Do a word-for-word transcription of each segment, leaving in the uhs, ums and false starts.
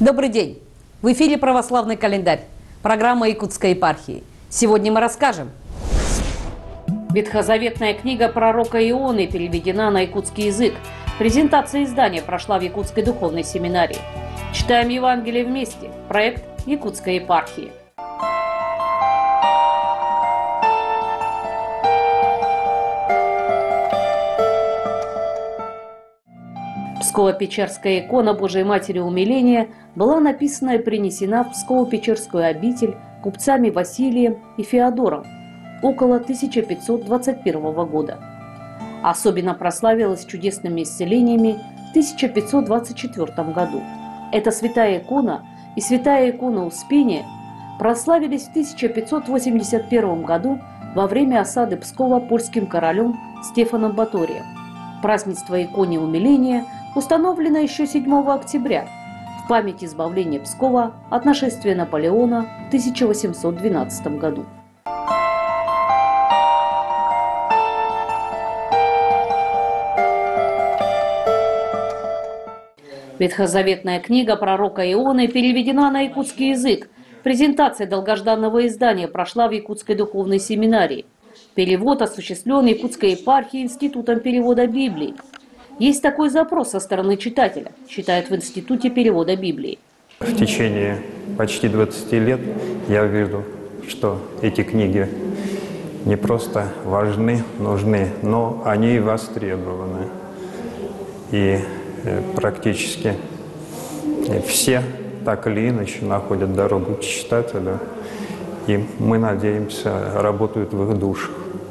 Добрый день! В эфире «Православный календарь», программа Якутской епархии. Сегодня мы расскажем. Ветхозаветная книга пророка Ионы переведена на якутский язык. Презентация издания прошла в Якутской духовной семинарии. Читаем Евангелие вместе. Проект Якутской епархии. Псково-Печерская икона Божией Матери Умиления была написана и принесена в Псково-Печерскую обитель купцами Василием и Феодором около тысяча пятьсот двадцать первого года. Особенно прославилась чудесными исцелениями в тысяча пятьсот двадцать четвёртом году. Эта святая икона и святая икона Успения прославились в тысяча пятьсот восемьдесят первом году во время осады Пскова польским королем Стефаном Баторием. Празднество иконе Умиления установлено еще седьмого октября в память избавления Пскова от нашествия Наполеона в тысяча восемьсот двенадцатом году. Ветхозаветная книга пророка Ионы переведена на якутский язык. Презентация долгожданного издания прошла в Якутской духовной семинарии. Перевод осуществлен Якутской епархией Институтом перевода Библии. Есть такой запрос со стороны читателя, считают в Институте перевода Библии. В течение почти двадцати лет я вижу, что эти книги не просто важны, нужны, но они и востребованы. И практически все так или иначе находят дорогу к читателю, и мы надеемся, работают в их душах.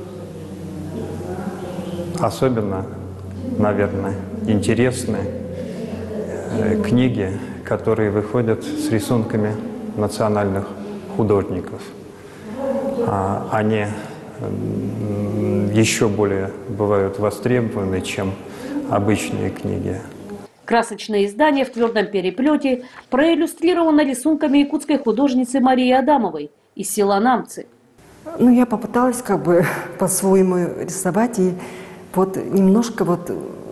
Особенно, наверное, интересны книги, которые выходят с рисунками национальных художников. Они еще более бывают востребованы, чем обычные книги. Красочное издание в твердом переплете проиллюстрировано рисунками якутской художницы Марии Адамовой из села Намцы. Ну, я попыталась как бы по-своему рисовать, и вот немножко вот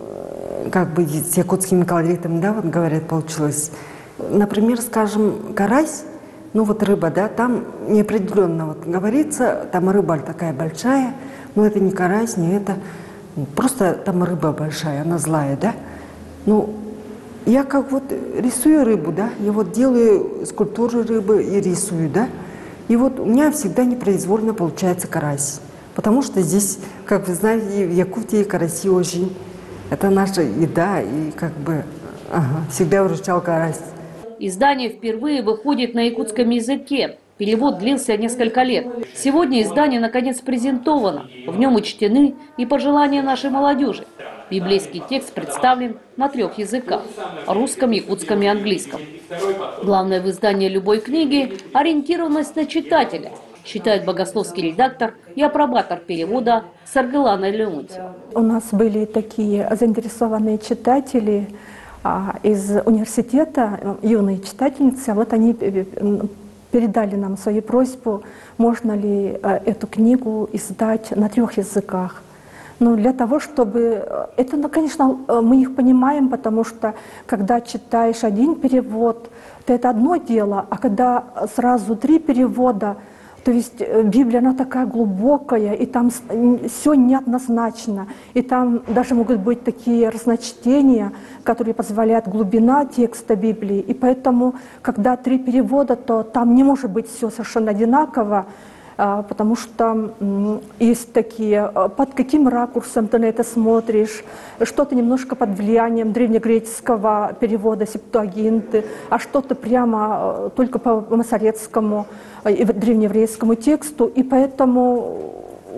как бы с якутскими колоритами, да, вот говорят, получилось. Например, скажем, карась, ну вот рыба, да, там неопределенно вот говорится, там рыба такая большая, но это не карась, не это, просто там рыба большая, она злая, да. Ну, я как вот рисую рыбу, да, я вот делаю скульптуры рыбы и рисую, да, и вот у меня всегда непроизвольно получается карась, потому что здесь, как вы знаете, в Якутии караси очень, это наша еда, и как бы ага, всегда выручал карась. Издание впервые выходит на якутском языке. Перевод длился несколько лет. Сегодня издание наконец презентовано. В нем учтены и пожелания нашей молодежи. Библейский текст представлен на трех языках – русском, якутском и английском. Главное в издании любой книги – ориентированность на читателя, считает богословский редактор и апробатор перевода Саргылана Леонтьева. У нас были такие заинтересованные читатели а, из университета, юные читательницы. Вот они передали нам свою просьбу, можно ли эту книгу издать на трех языках. Ну, для того, чтобы... Это, ну, конечно, мы их понимаем, потому что, когда читаешь один перевод, то это одно дело, а когда сразу три перевода, то есть Библия, она такая глубокая, и там все неоднозначно, и там даже могут быть такие разночтения, которые позволяют глубина текста Библии, и поэтому, когда три перевода, то там не может быть все совершенно одинаково, потому что есть такие, под каким ракурсом ты на это смотришь, что-то немножко под влиянием древнегреческого перевода Септуагинты, а что-то прямо только по масоретскому и древнееврейскому тексту, и поэтому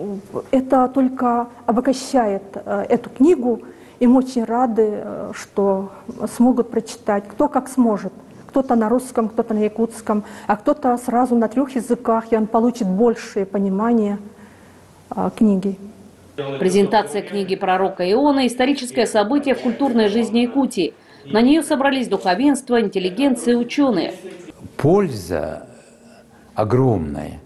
это только обогащает эту книгу, и мы очень рады, что смогут прочитать, кто как сможет. Кто-то на русском, кто-то на якутском, а кто-то сразу на трех языках, и он получит большее понимание а, книги. Презентация книги пророка Ионы – историческое событие в культурной жизни Якутии. На нее собрались духовенство, интеллигенция и ученые. Польза огромная.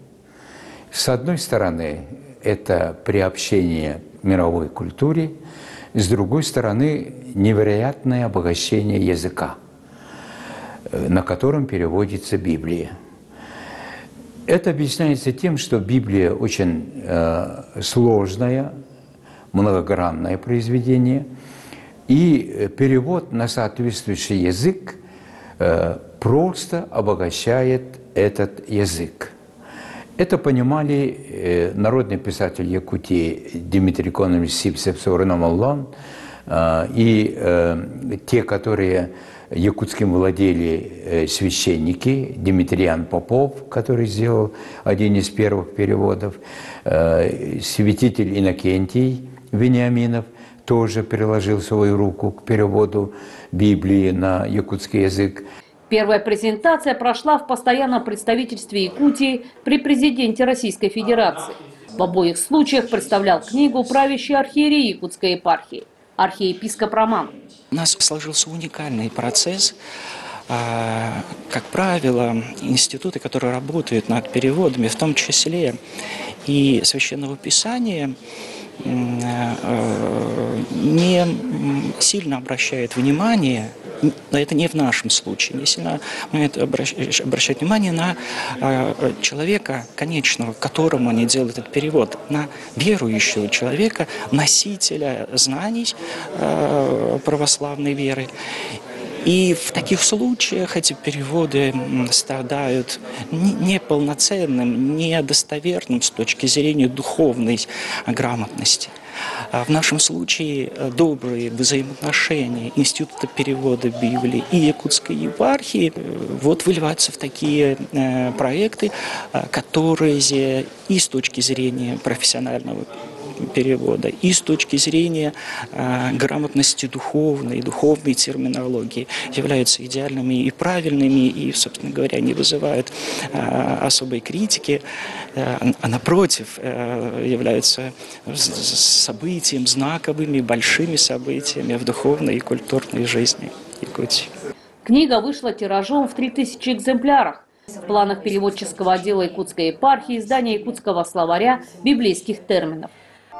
С одной стороны, это приобщение к мировой культуре, с другой стороны, невероятное обогащение языка. на котором переводится Библия. Это объясняется тем, что Библия очень э, сложное, многогранное произведение, и перевод на соответствующий язык э, просто обогащает этот язык. Это понимали э, народный писатель Якутии Дмитрий Конович Сипсеп-Саурнамаллан э, и э, те, которые якутским владели э, священники, Дмитриян Попов, который сделал один из первых переводов, э, святитель Иннокентий Вениаминов тоже приложил свою руку к переводу Библии на якутский язык. Первая презентация прошла в постоянном представительстве Якутии при президенте Российской Федерации. В обоих случаях представлял книгу правящий архиерей Якутской епархии, архиепископ Роман. У нас сложился уникальный процесс. Как правило, институты, которые работают над переводами, в том числе и Священного Писания, не сильно обращают внимание, но это не в нашем случае, не сильно обращают внимание на человека конечного, которому они делают этот перевод, на верующего человека, носителя знаний православной веры. И в таких случаях эти переводы страдают неполноценным, недостоверным с точки зрения духовной грамотности. В нашем случае добрые взаимоотношения Института перевода Библии и Якутской епархии вот выливаются в такие проекты, которые и с точки зрения профессионального перевода, и с точки зрения э, грамотности духовной, духовной терминологии являются идеальными и правильными, и, собственно говоря, не вызывают э, особой критики, э, а напротив, э, являются событием, знаковыми, большими событиями в духовной и культурной жизни Якутии. Книга вышла тиражом в три тысячи экземпляров. В планах переводческого отдела Якутской епархии издание якутского словаря библейских терминов.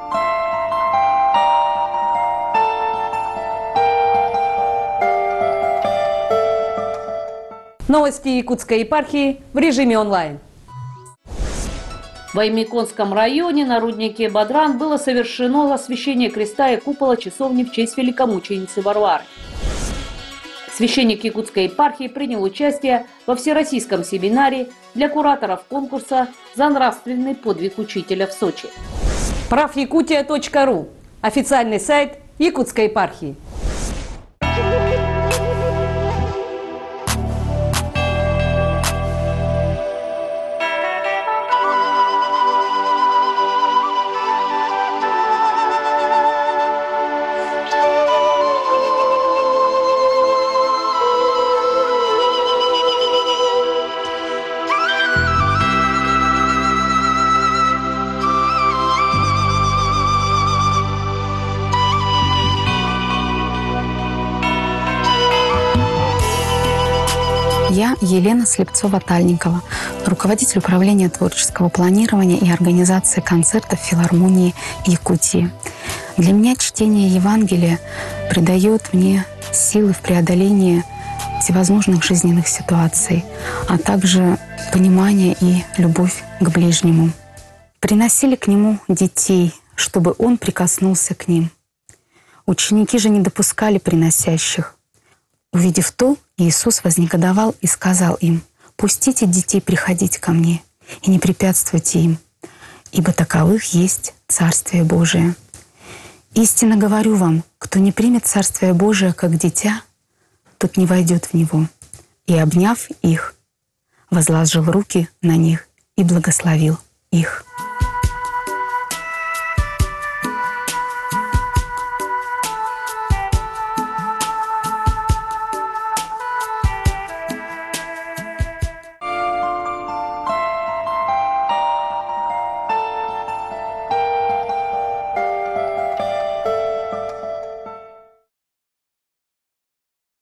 Новости Якутской епархии в режиме онлайн. В Аймиконском районе на руднике Бадран было совершено освящение креста и купола часовни в честь великомученицы Варвары. Священник Якутской епархии принял участие во всероссийском семинаре для кураторов конкурса «За нравственный подвиг учителя» в Сочи. прав якутия точка ру – официальный сайт Якутской епархии. Я Елена Слепцова-Тальникова, руководитель управления творческого планирования и организации концертов филармонии Якутии. Для меня чтение Евангелия придает мне силы в преодолении всевозможных жизненных ситуаций, а также понимание и любовь к ближнему. Приносили к нему детей, чтобы он прикоснулся к ним. Ученики же не допускали приносящих. Увидев то, Иисус вознегодовал и сказал им: «Пустите детей приходить ко мне и не препятствуйте им, ибо таковых есть Царствие Божие. Истинно говорю вам, кто не примет Царствие Божие как дитя, тот не войдет в него». И, обняв их, возложил руки на них и благословил их.